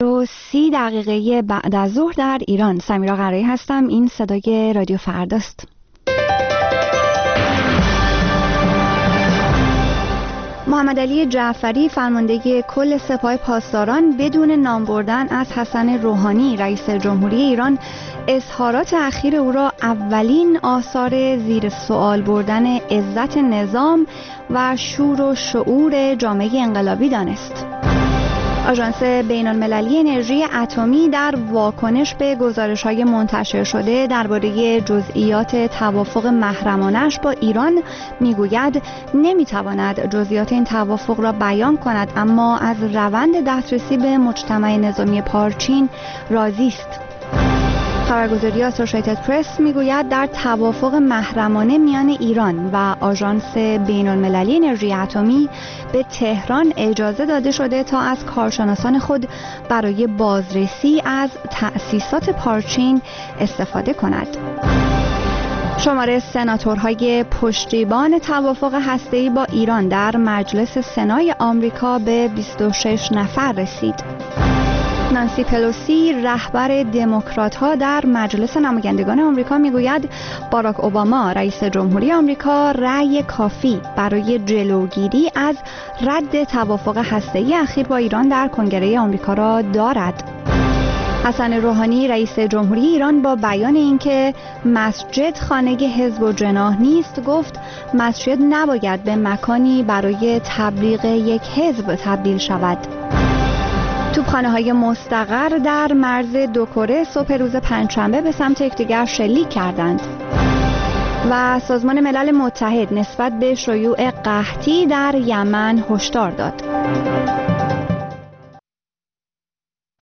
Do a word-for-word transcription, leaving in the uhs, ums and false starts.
و سی دقیقه بعد از ظهر در ایران. سمیرا قرایی هستم. این صدای رادیو فرداست. محمد علی جعفری فرمانده کل سپاه پاسداران بدون نام بردن از حسن روحانی رئیس جمهوری ایران اظهارات اخیر او را اولین آثار زیر سوال بردن عزت نظام و شور و شعور جامعه انقلابی دانست. آژانس بین‌المللی انرژی اتمی در واکنش به گزارش‌های منتشر شده درباره جزئیات توافق محرمانه‌اش با ایران میگوید نمیتواند جزئیات این توافق را بیان کند، اما از روند دسترسی به مجتمع نظامی پارچین راضی است. خبرگزاری آسوشیتد پرس میگوید در توافق محرمانه میان ایران و آژانس بین‌المللی انرژی اتمی به تهران اجازه داده شده تا از کارشناسان خود برای بازرسی از تأسیسات پارچین استفاده کند. شماره سناتورهای پشتیبان توافق هسته‌ای با ایران در مجلس سنای آمریکا به بیست و شش نفر رسید. نانسی پلوسی رهبر دموکرات‌ها در مجلس نمایندگان آمریکا میگوید باراک اوباما رئیس جمهوری آمریکا رأی کافی برای جلوگیری از رد توافق هسته‌ای اخیر با ایران در کنگره آمریکا را دارد. حسن روحانی رئیس جمهوری ایران با بیان اینکه مسجد خانه حزب و جناح نیست گفت مسجد نباید به مکانی برای تبلیغ یک حزب تبدیل شود. توپخانه‌های مستقر در مرز دو کره صبح روز پنجشنبه به سمت یکدیگر شلیک کردند. و سازمان ملل متحد نسبت به شیوع قحطی در یمن هشدار داد.